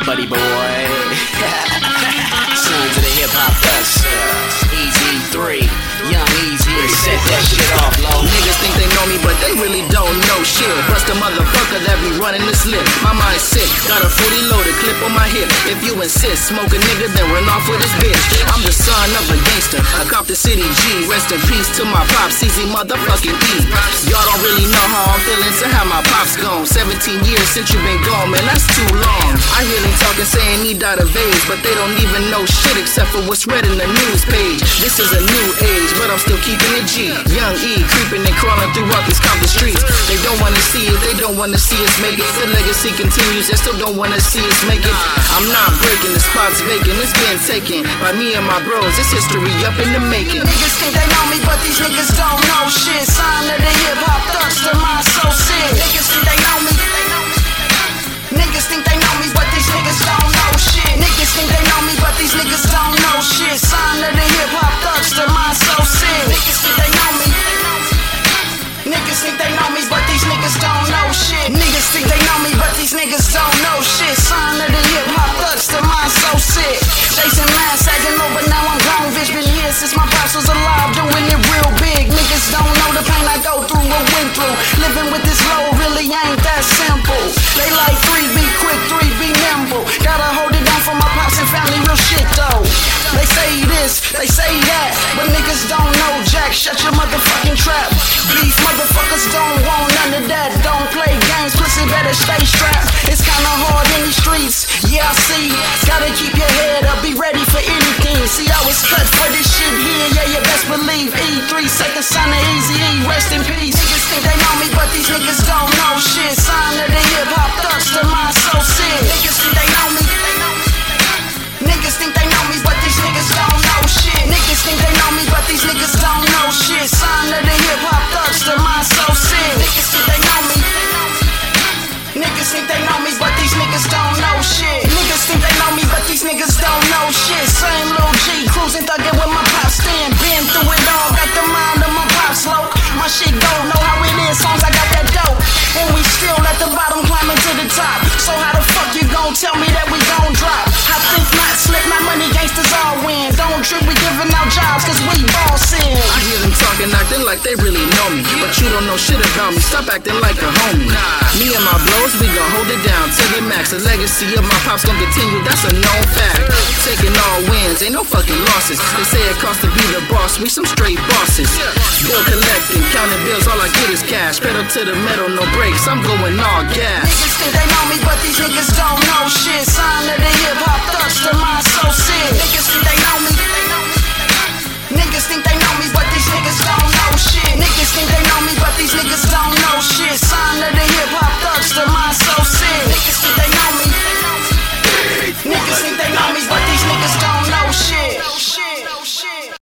buddy boy. Sons of the hip hop thugs. Easy 3, Young Easy, and set that shit off, low. Niggas think they know me, but they really don't know shit. Bust a motherfucker that be running this lip. My mind's sick, got a 40 loaded clip on my hip. If you insist, smoke a nigga, then run off with his bitch. I'm the son of a gangster, I cop the city G. Rest in peace to my pops, easy motherfucking E. Y'all don't really know how I'm feeling to have my pops gone. 17 years since you been gone, man, that's too long. I hear them talking, saying he died of AIDS, but they don't even know shit except for what's read in the news page. This is a new age, but I'm still keeping it G. Young E, creeping and crawling throughout these Compton streets. They don't wanna see it, they don't wanna see us make it. The legacy continues, they still don't wanna see us make it. I'm not breaking, the spot's vacant, it's been taken by me and my bros. It's history up in the making. Niggas think they know me, but these niggas don't know shit. Sign of the hip hop thugs, the mind so sick. Niggas think they know me. Niggas think they know me, but these niggas don't know shit. Niggas think they know me, but these niggas don't know shit. Sign of the hip hop thugs, the mind so sick. Niggas think they know me. Niggas think they know me, but these niggas don't know shit. Niggas think they know me, but these niggas don't know shit. Sign of the hip hop thugs, the mind so sick. Chasing man, sagging low, but now I'm grown. Bitch, been here since my pops was alive, doing it real big. Niggas don't know the pain I go through or went through. Living with this low really ain't that simple. They like 3 be quick, 3 be nimble. Gotta hold it down for my pops and family, real shit though. They say this, they say that, but niggas don't know jack. Shut your motherfucking trap. Beef motherfuckers don't want none of that. Don't play games, pussy better stay strapped. It's kinda hard in these streets, yeah I see. Gotta keep your head up, be ready for anything. See I was cut for this shit here, yeah you best believe. E3 second son of Easy E, rest in peace. Niggas think they know me, but these niggas don't know shit. Sign of the hip hop thugs, the mind so sick. Niggas think they know me. Niggas think they know me, but these niggas don't know shit. Niggas think they know me, but these niggas don't know shit. Sign of the hip hop thugs, the mind so sick. Niggas think they know me. Niggas think they know me, but these niggas don't know shit. Niggas think they know me, but these niggas don't know shit. Same little G, cruising thuggin' with my pops stand. Been through it all, got the mind of my pops low. My shit go, know how it is, songs I got that dope. And we still at the bottom, climbing to the top. So how the fuck you gon' tell me that we gon' drop? I think not, slip my money, gangsters all win. Don't trip, we giving out jobs, cause we bossin'. I hear them talking, acting like they really know me, but you don't know shit about me, stop acting like a homie. Me and my bros, we gon' hold it down to the max. The legacy of my pops gon' continue, that's a known fact. Taking all wins, ain't no fucking losses. They say it costs to be the boss, we some straight bosses. Bill collecting, counting bills, all I get is cash. Pedal to the metal, no brakes, I'm going all gas. Niggas think they know me, but these niggas don't know shit. Sign of the hip hop thugs, the mind so sick. Niggas think they know me. Niggas think they know me, but these niggas don't know shit. Niggas think they know me, but these niggas